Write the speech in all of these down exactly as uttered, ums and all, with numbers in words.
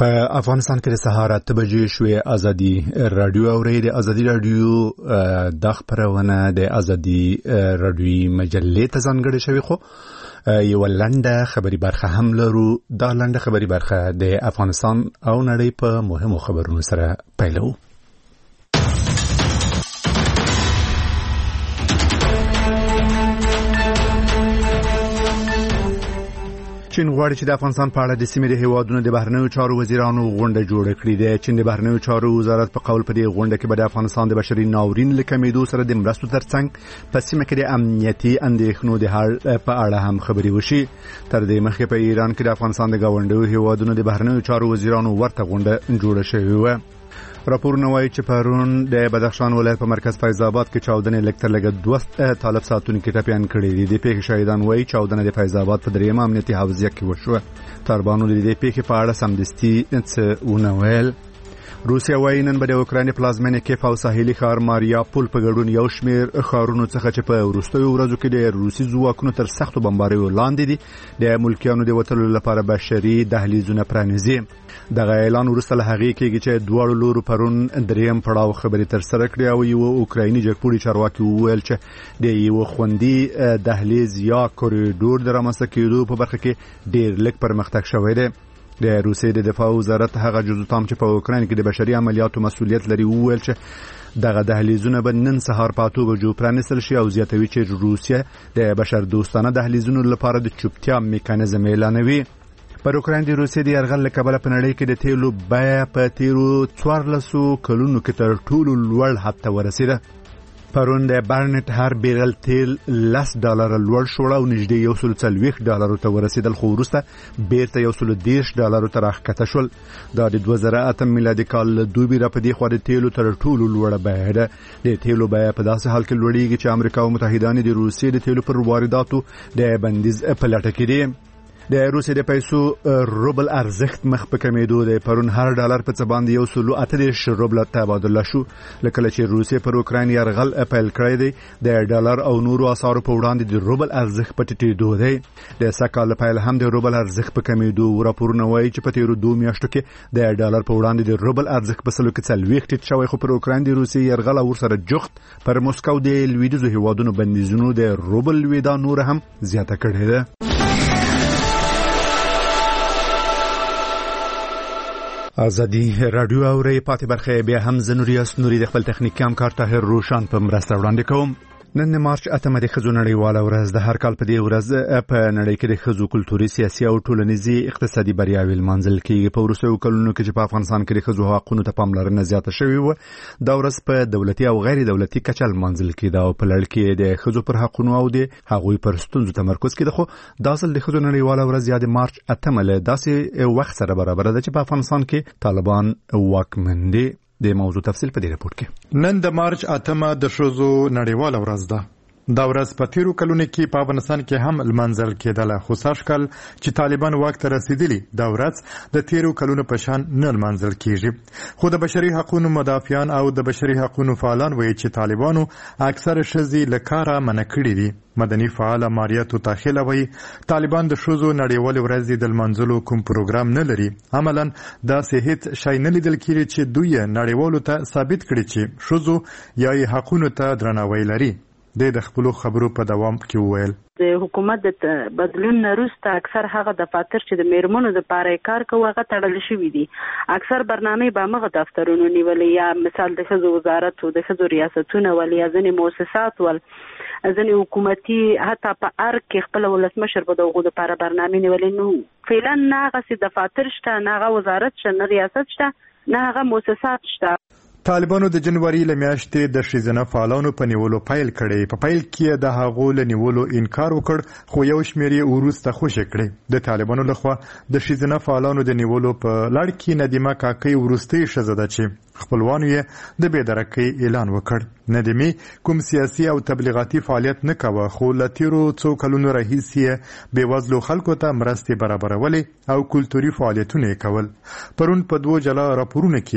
په افغانستان کې د سهار اته بجې شوې ازادي رادیو اوري د ازادي رادیو د خبرونه د ازادي رادیو مجلې ته ځانګړې شوی خو یو لنډه خبري برخه هم لرو. دا لنډه خبري برخه د افغانستان او نړۍ په مهمو خبرونو سره پیلو. چین غواړي چې د افغانستان په اړه د سیمې د هیوادونو د بهرنیو چارو وزیرانو غونډه جوړه کړي. د چین د بهرنیو چارو وزارت په قول په دې غونډه کې به د افغانستان د بشري ناورین له کمیدو سره د مرستو ترڅنګ په سیمه کې د امنیتي اندېښنو د حل په اړه هم خبرې وشي. تر دې مخکې په ایران کې د افغانستان د گاونډیو هیوادونو د بهرنیو چارو وزیرانو ورته غونډه جوړه شوې و. راپورونه وایي چې پرون د بدخشان ولایت په مرکز فیض آباد کې چاودنې لکتر لګ دوه طالب ساتونکو ټپيان کړي دي. د پیښې شاهدان وایي چاودنه د فیض آباد په درېیم امنیتي حوزه کې وشوه. طالبانو د دې پیښې په اړه سمدستي څه ونه ویل. روسیا وایي نن به د اوکراین پلازمینه کیف او ساحلي ښار ماریاپول په ګډون یو شمېر ښارونو څخه چې په وروستیو ورځو کې د روسي ځواکونو تر سختو بمباریو لاندې دي د ملکیانو د وټلو لپاره بشري دهلیزونه پرانیزي. دغه اعلان وروسته له هغې کېږي چې دواړو لورو پرون درېیم پړاو خبرې ترسره کړې او یو اوکرایني جګپوړي چارواکي وویل چې د یو خوندي دهلیز یا کوریډور د رامنځته کېدو په برخه کې ډېر لږ پرمختګ شوی دی. د روسیې د دفاع وزارت هغه جزو تام چې په اوکراین کې د بشري عملیاتو مسؤلیت لري وویل چې دغه دهلیزونه به نن سهار په اته بجو پرانیستل شي او زیاتوي چې روسیه د بشر دوستانه دهلیزونو لپاره د چوپتیا میکانیزم اعلانوي. پر اوکراین د روسیې د یرغل له کبله په نړۍ کې د تیلو بیه په تیرو څوارلسو کلونو کې تر ټولو لوړ حد ته ورسېده. پرون د برنټ هر بیرل تیل لس ډالر لوړ شو او نږدې یو سل څلوېښت ډالرو ته ورسېدل خو وروسته بیرته یو سل دېرش ډالرو ته راښکته شول. دا د دوه زره اته میلادي کال له دوبي را په دې خوا د تیلو تر ټولو لوړه بیه ده. د تیلو بیه په داسې حال کې لوړېږي چې امریکا او متحدان د روسیې د تیلو پر وارداتو د بندیز په لټه کې دي. د روسیې د پیسو روبل ارزښت مخ په کمیدو دی. پرون هر ډالر په څه باندې یو سل اته دېرش روبل تبادله شو. لکه چې روسیې پر اوکراین یرغل پیل کړی دی د ډالر او نورو اسعارو په وړاندې د روبل ارزښت په ټیټېدو دی. د سکهال پیل هم د روبل ارزښت په کمیدو. راپورونه وایي چې په تیرو دوه میاشتو کې د ډالر په وړاندې د روبل ارزښت په سلو کې څلوېښت ټیټ شوی خو پر اوکراین د روسیې یرغل او ورسره جخت پر موسکو د لویدیځو هیوادونو بندیزونو د روبل لویدا نور هم زیاته کړې ده. ازادي رادیو اوري پاتې برخه بیا هم زنوریاس نوري د خپل تخنیکي همکار طاهر روشان په مرسته وړاندې کوم. نن د مارچ اتمه د ښځو نړیواله ورځ د هر کال په دې ورځ په نړۍ کې د ښځو کلتوري سیاسي او ټولنیزي اقتصادي بریاوې لمانځل کېږي. په وروستیو کلونو کې چې په افغانستان کې د ښځو حقونو ته پاملرنه زیاته شوې وه دا ورځ په دولتي او غیر دولتي کچه لمانځل کېده او په لړ کې د ښځو پر حقونو او د هغوی پر ستونزو تمرکز کېده. خو دا ځل د ښځو نړیواله ورځ یا د مارچ اتمه له داسې وخت سره برابره ده چې په افغانستان کې طالبان واکمن دي. د موضوع تفصیل په دې رپورت کې. نن د مارچ اتمه د ښځو نړیواله ورځ ده. دا ورځ په تیرو کلونو کې په افغانستان کې هم لمانځل کېدله خو سږ کال چې طالبان واک ته رسېدلي دا ورځ د تیرو کلونو په شان نه لمانځل کېږي. خو د بشري حقوقو مدافعان او د بشري حقوقو فعالان وایي چې طالبانو اکثره ښځې له کاره منع کړي دي. مدني فعال ماریا توتاخیله وایي طالبان د ښځو نړیوالې ورځې د لمانځلو کوم پروګرام نه لري. عملاً داسې هیڅ شی نه لیدل کېږي چې دوی نړیوالو ته ثابت کړي چې ښځو یا یې حقونو ته درناوی لري. د خپل خبرو په دوام کې وویل د حکومت د بدلون وروسته اکثر هغه دفاتر چې د میرمنو لپاره کار کوي هغه تړل شوی دي. اکثر برنامه به مغه دفترونو نیولې یا مثال د ښځو وزارت او د ښځو ریاستونه ولې ځینې مؤسسات ول ځینې حکومتي حتی په ارګ کې خپل ولسمشر په دغه لپاره برنامه نیولې. نو فعلا نه هغه دفاتر شته نه هغه وزارت شته نه ریاست شته نه هغه مؤسسات شته. طالبانو د جنوري له میاشتې د ښځینه فعالانو په نیولو پیل کړی. په پیل کې د هغو له نیولو انکار وکړ خو یو شمېر یې وروسته خوشې کړی. د طالبانو لخوا د ښځینه فعالانو د نیولو په لړ کې ندیمه کاکۍ وروستۍ ښځه ده چې خپلوانو یې د بېدرکۍ اعلان وکړ. ندیمې کوم سیاسي او تبلیغاتي فعالیت نه کوه خو له تیرو څو کلونو راهیسې یې بېوزلو خلکو ته مرستې برابرولې او کلتوري فعالیتونه یې کول. پرون په دوو جلا راپورونو کې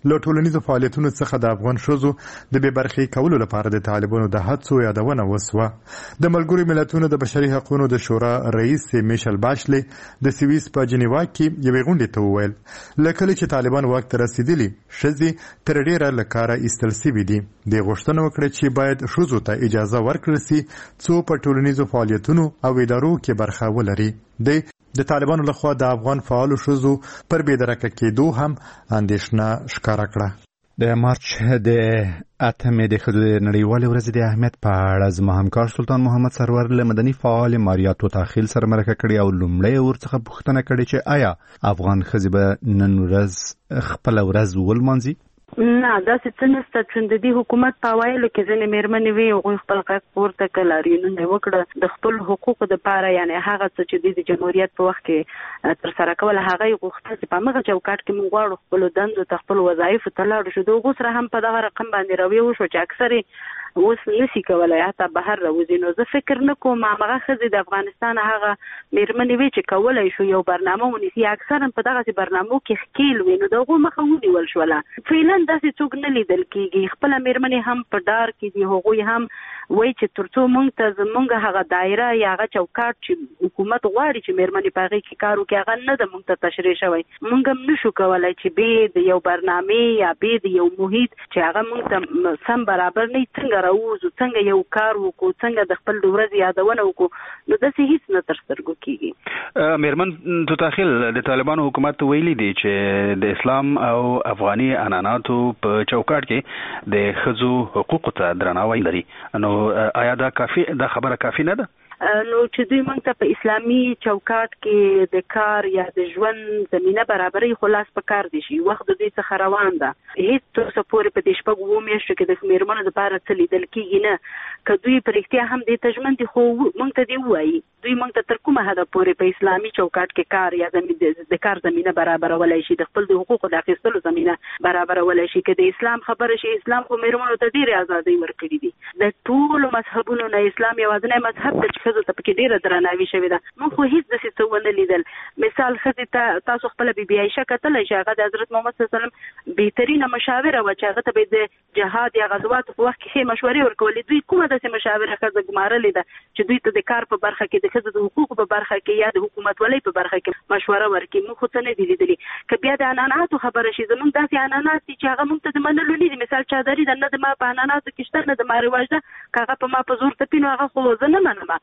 له ټولنیزو فعالیتونو څخه د افغان ښځو د بې برخې کولو لپاره د طالبانو د هڅو یادونه وسوه. د ملګرو ملتونو د بشري حقوقو د شورا رئیس میشل باشلي د سویس په جنیوا کې یوې غونډې ته وویل له کله چې طالبان واک ته رسېدلي ښځې تر ډېره له کاره ایستل سوي دي. دې غوښتنه وکړه چې باید ښځو ته اجازه ورکړل سي څو په ټولنیزو فعالیتونو او ادارو کې برخه ولري. د د طالبانو لخوا د افغان فعالو ښځو پر بې درکه کېدو هم اندېښنه ښکاره کړه. د مارچ د اتمې د ښځو د نړیوالې ورځې د اهمیت په اړه زما همکار سلطان محمد سرور له مدني فعال ماریا توتاخیل سره مرکه کړې او لومړی ورڅخه پوښتنه کړې چې آیا افغان ښځې به نن ورځ خپله ورځ ولمانځي؟ نه داسې څه نشته چې د دې حکومت په اوایلو کې ځینې مېرمنې وې هغوی خپل غږ پورته کړ لاریونونه یې وکړه د خپل حقوقو دپاره یعنې هغه څه چې دوی د جمهوریت په وخت کې ترسره کول هغه یې غوښتل چې په همغه چوکاټ کې موږ غواړو خپلو دندو ته خپلو وظایفو ته لاړو شو. د هغو سره هم په دغه رقم باندې رویه وشو چې اکثرې اوس نشي کولی حتی بهر راوځي. نو زه فکر نه کوم همغه ښځې د افغانستان هغه مېرمنې وې چې کولی شو یو برنامه ونیسي اکثرا په دغسې برنامو کې ښکیل وي نو د هغو مخه ونیول شوله. فعلا داسې څوک نه لیدل کېږي. خپله مېرمنې هم په ډار کې دي. هغوی هم وایي چې تر څو موږ ته زموږ هغه دایره یا هغه چوکاټ چې حکومت غواړي چې مېرمنې په هغې کې کار وکړي هغه نه ده موږ ته تشریح شوی. موږ هم نشو کولی چې بې د یو برنامې یا بې د یو محیط چې هغه موږ ته سم برابر نه څنګه راووځو څنګه یو کار وکړو څنګه د خپل د ورځې یادونه وکړو نو داسې هیڅ نه تر سترګو کېږي. مېرمن توتاخیل د طالبانو حکومت ویلي دی چې د اسلام او افغاني عنعناتو په چوکاټ کې د ښځو حقوقو ته درناوی لري. نو آیا دا کافي دا خبره کافي نه ده؟ نو چې دوی موږ ته په اسلامي چوکاټ کې د کار یا د ژوند زمینه برابري خو لاس په کار دي شي وخت د دوی څخه روان ده. هیڅ تر اوسه پورې په دې شپږو اووه میاشتو کې د مېرمنو دپاره څه لیدل کېږي نه. که دوی په رښتیا هم دې ته ژمن دي خو موږ ته دې ووایي دوی موږ ته تر کومه حده پورې په اسلامي چوکاټ کې کار یا د کار زمینه برابرولی شي د خپل د حقوقو د اخیستلو زمینه برابرولی شي. که د اسلام خبره شي اسلام خو مېرمنو ته ډېرې ازادۍ ورکړي دي. د ټولو مذهبونو نه اسلام یوازینی مذهب دی چې ښځو ته پکې ډېره درناوي شوې ده. موږ خو هېڅ داسې څه ونه لیدل. مثال ښځې ته تاسو خپله بي بي عایشه کتلی شي هغه د حضرت محمد صلی الله علیه وسلم بهترینه مشاوره وه چې هغه ته به د جهاد یا غزواتو په وخت کې ښې مشورې ورکولې. دوی کومه داسې مشاوره ښځه ګمارلې ده چې دوی ته د کار په برخه کې د ښځو د حقوقو په برخه کې یا د حکومتولۍ په برخه کې مشوره ورکړي؟ موږ خو څه نه دي لیدلي. که بیا د عنعناتو خبره شي زموږ داسې عنعنات دي چې هغه موږ ته د منلو نه دي. مثال چادري ده نه د ما په عنعناتو کې شته نه د ما رواج ده. که هغه په ما په زور تپي نو هغه خو زه نه منم.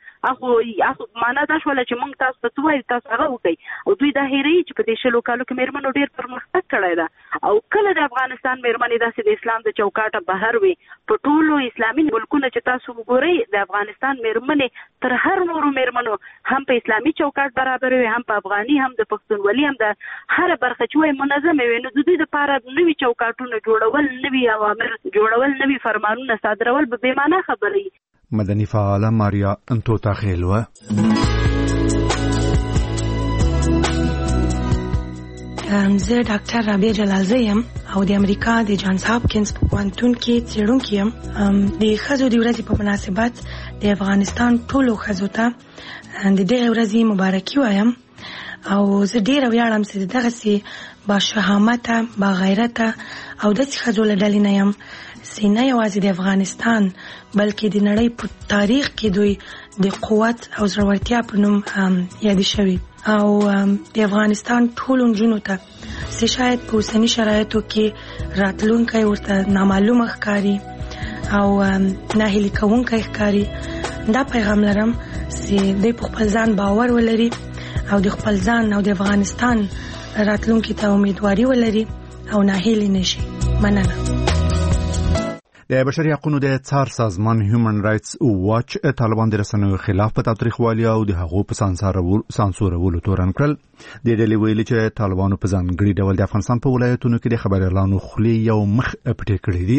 هغه معنا دا شوله چې موږ تاسو ته څه وایو تاسو هغه وکړئ. او دوی دا هېروي چې په دې شلو کالو کې مېرمنو ډېر پرمختګ کړی ده. او کله د افغانستان مېرمنې داسې د اسلام د چوکاټه بهر وي په ټولو اسلامي ملکونه چې تاسو وګورئ د افغانستان مېرمنې تر هر نورو مېرمنو هم په اسلامي چوکاټ برابر وي هم په افغاني هم د پښتونولي هم د هره برخه چې وایي منظمه وي. نو د دوی دپاره نوي چوکاټونه جوړول نوي اوامر جوړول نوي فرمانونه صادرول به بې معنا خبرې. مدني فعاله ماریا توتاخیل وه. زه ډاکټر رابعه جلالزی یم او د امریکا د جانز هاپکینز په پوهنتون کې څېړونکې یم. د ښځو د ورځې په مناسبت د افغانستان ټولو ښځو ته د دغې ورځې مبارکي وایم او زه ډېره ویاړم چې دغسې باشهامته باغیرته او داسې ښځو له ډلې نه یم چې نه یوازې د افغانستان بلکې د نړۍ په تاریخ کې دوی د قوت او زړورتیا په نوم یادې شوي. او د افغانستان ټولو نجونو ته چې شاید په اوسني شرایطو کې راتلونکی ورته نامعلومه ښکاري او ناهیلي کوونکی ښکاري دا پیغام لرم چې دوی په خپل ځان باور ولري او د خپل ځان او د افغانستان راتلونکي ته امیدواري ولري او ناهیلي نشي. مننه. د بشري حقوقو د څار سازمان هیومن رائټس واچ طالبان د رسنیو خلاف په تاوتریخوالي او د هغو په سانسورولو تورن کړل. د ډلې ویلي چې طالبانو په ځانګړي ډول د افغانستان په ولایتونو کې د خبریالانو خولې یو مخ پټې کړې دي.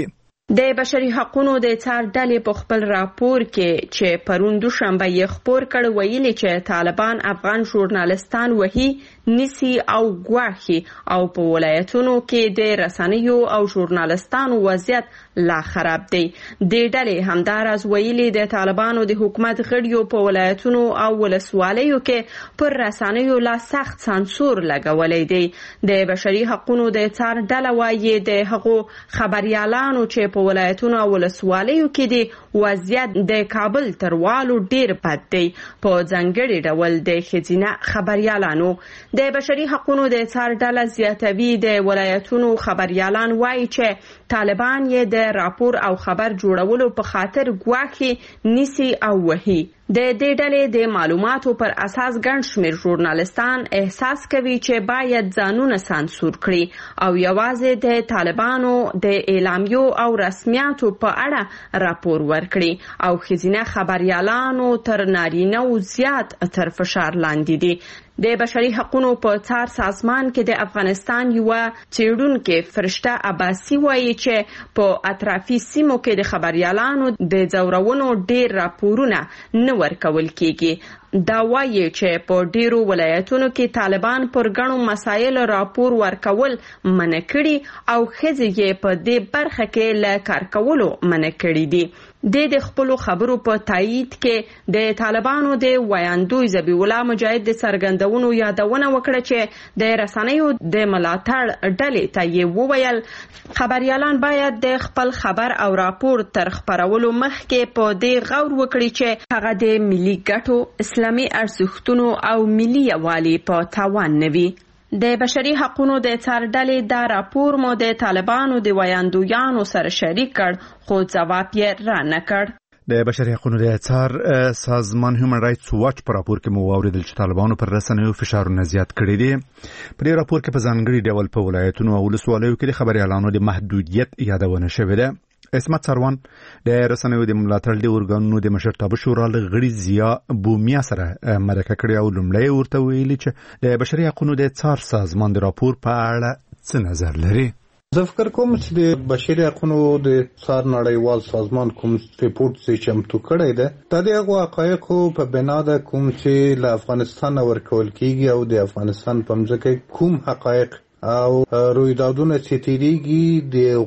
د بشري حقوقو د څار ډلې په خپل راپور کې چې پرون دوشنبه یې خپور کړ ویلي چې طالبان افغان ژورنالستان وهي نیسي او ګواښي او په ولایتونو کې د رسنیو او ژورنالستانو وضعیت لا خراب دی. د ډلې همداراز ویلي د طالبانو د حکومت غړیو په ولایتونو او ولسوالیو کې پر رسنیو لا سخت سانسور لګولی دی. د بشري حقوقو د څار ډله وایي د هغو خبريالانو چې په ولایتونو او ولسوالیو کې دی وضعیت د کابل تر والو ډیر بد دی. په ځانګړي ډول د ښځینه خبريالانو د بشري حقوقو د څار ډله زیاتوي د ولایتونو خبريالان وایي چې طالبان یې د راپور او خبر جوړولو په خاطر ګواښي نیسي او وهي. د دې ډلې د معلوماتو پر اساس ګڼ شمېر ژورنالستان احساس کوي چې باید ځانونه سانسور کړي او یوازې د طالبانو د اعلامیو او رسمیاتو په اړه راپور ورکړي او ښځینه خبریالانو تر نارینه‌و زیات تر فشار لاندې دي. د بشري حقوقو په څار سازمان کې د افغانستان یو څېړونکې فرشته عباسي وایي چې په اطرافي سیمو کې د خبريالانو د ځورونو ډېر راپورونه نه ورکول کېږي. دا وایي چې په ډیرو ولایتونو کې طالبان پر ګڼو مسایلو راپور ورکول منع کړي او ښځې یې په دې برخه کې له کار کولو منع کړي دي. د د خپلو خبرو په تایید کې د طالبانو د ویاندوی ذبیح الله مجاهد د څرګندونو یادونه وکړه چې د رسنیو د ملاتړ ډلې ته یې وویل خبریالان باید د خپل خبر او راپور تر خپرولو مخکې په دې غور وکړي چې هغه د ملي ګټو اسلامي ارزښتونو او ملي یووالي په تاوان نه وي. د بشري حقوقو د څار ډلې دا راپور مو د طالبانو د ویاندویانو سره شریک کړ خو ځواب یې را نه کړ. د بشري حقوقو د څار سازمان هیومن رایټس واچ په راپور کې مو واوریدل چې طالبانو پر رسنیو فشارونه زیات کړي دي. په دې راپور کې په ځانګړي ډول په ولایتونو او ولسوالیو کې د خبريالانو د محدودیت یادونه شوې ده. اسمت سروان د رسنیو د ملاتړ د ارګانونو د مشرتابه شورا له غړي ضیا بومیا سره مرکه کړې او لومړی ورته ویلي چې د بشري حقوقو د څار سازمان د راپور په اړه څه نظر لري. زه فکر کوم چې د بشري حقوقو د څار نړیوال سازمان کوم ریپورت چې چمتو کړی ده د هغو حقایقو په بنا ده کوم چې له افغانستان ورکول کیږي او د افغانستان په مځکه کوم حقایق او رویدادونه چې تیریږي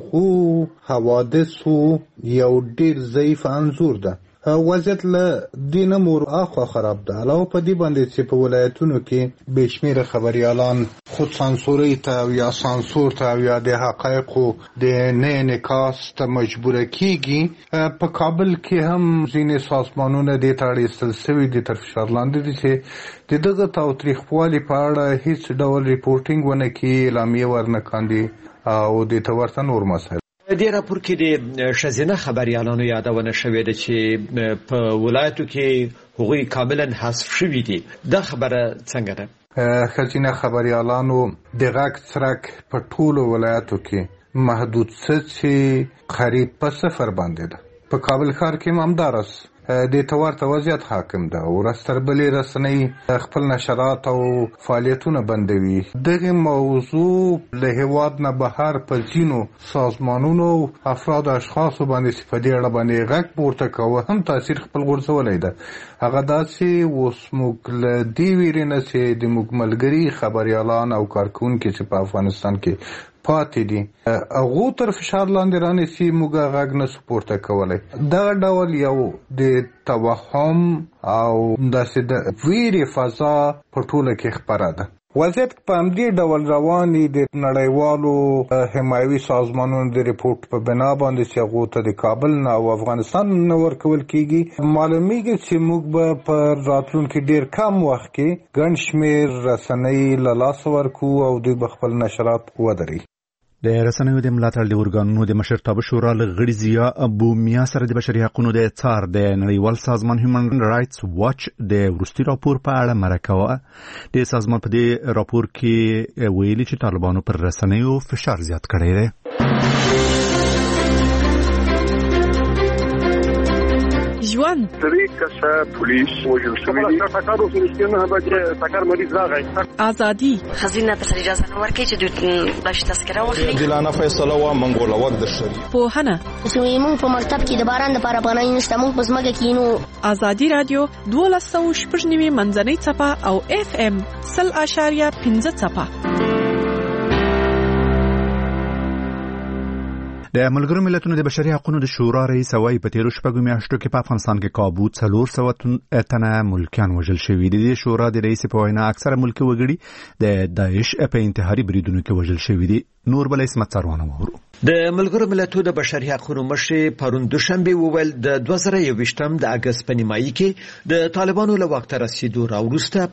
دغه حوادثو یو ډیر ضعیف انځور ده. وضعیت له دینه مور اخوا خراب ده. علاوه په دې باندې چې په ولایتونو کې بشمیره خبريالان خود سانسوري ته یا سانسور ته یا د حقایقو د نه انعکاس ته مجبور کیږي. په کابل کې هم ځینې سازمانونه د تاړي سلسوي د تر فشار لاندې دي چې د دغه تاریخوالي په اړه هیڅ ډول ریپورټینګ ونه کوي، اعلامیه ورنه کاندي او د تورته نور مسایل. د راپور کې د ښځینه خبریالانو یادونه شوې ده چې په ولایتو کې هغوی کاملا حذف شوي دي. دا خبره څنګه ده؟ ښځینه خبریالانو د غږ څرک په ټولو ولایتو کې محدود څه چې قریب په صفر باندې ده. په کابل ښار کې همداراز د تورته وضعیت حاکم ده او راستربلې رسنۍ خپل نشرات او فعالیتونه بندوي. دغه موضوع له هیواد نه بهر په ځینو سازمانونو او افراد اشخاصو باندې چې په دې اړه باندې غږ پورته کوه هم تاثیر خپل غورځولی ده. هغه داسې اوس موږ له دې ویرې نه چې د موږ ملګري خبریالان او کارکوونکي چې په افغانستان کې پاتې دي هغو تر فشار لاندې رانیسي موږ غږ نه سو پورته کولی. دغه ډول یو د توهم او داسې د ویرې فضا په ټوله کې خپره ده. وضعیت په همدې ډول رواني د نړیوالو حمایوي سازمانونو د ریپورت په بنا باندې چې هغو ته د کابل نه او افغانستان نه ورکول کیږي. معلومیږي چې موږ به په راتلونکي ډیر کم وخت کې ګڼ شمېر رسنۍ له لاسه ورکو او دوی به خپل نشرات ودري. د رسنیو د ملاتړ د ارګانونو د مشرتابه شورا له غړي ضیا بومیا سره د بشري حقوقو د څار د نړیوال سازمان هیومن رایټس واچ د وروستي راپور په اړه مرکه وه. د سازمان په دې راپور کې ویلي چې طالبانو پر رسنیو فشار زیات کړی دی. ژوند درې کسه پولیس وژل شوي دي ټکر وسو نه بچ ټکر مریض راغی ازادي خزینه ته اجازه نه ورکړي چې دوی باش تذکره واخلي دلانه فیصله وا منګوله وخت د شری په هنه چې موږ په مکتب کې د باران لپاره پناه نشته موږ په ځمکه کې نو ازادي رادیو دولس سوه شپږ نوي منځنۍ څپه او اف ام سل اشاریه پنځه څپه. د ملګرو ملتونو د بشري حقوقو د شورا رئیس وايي په تیرو شپږو میاشتو کې په افغانستان کې کابو څلور سوه تنه ملکیان وژل شوي دي. د شورا د رئیس په وینا اکثره ملکي وګړي د داعش په انتحاري بریدونو کې وژل شوي دي. نور بل اسمت څارونه وورو. د ملګرو ملتونو د بشري حقوقو مشر پرون دوشنبه وویل د دوه زره یوویشتم د اگست په نیمایي کې د طالبانو له وخت رسیدو راوروسته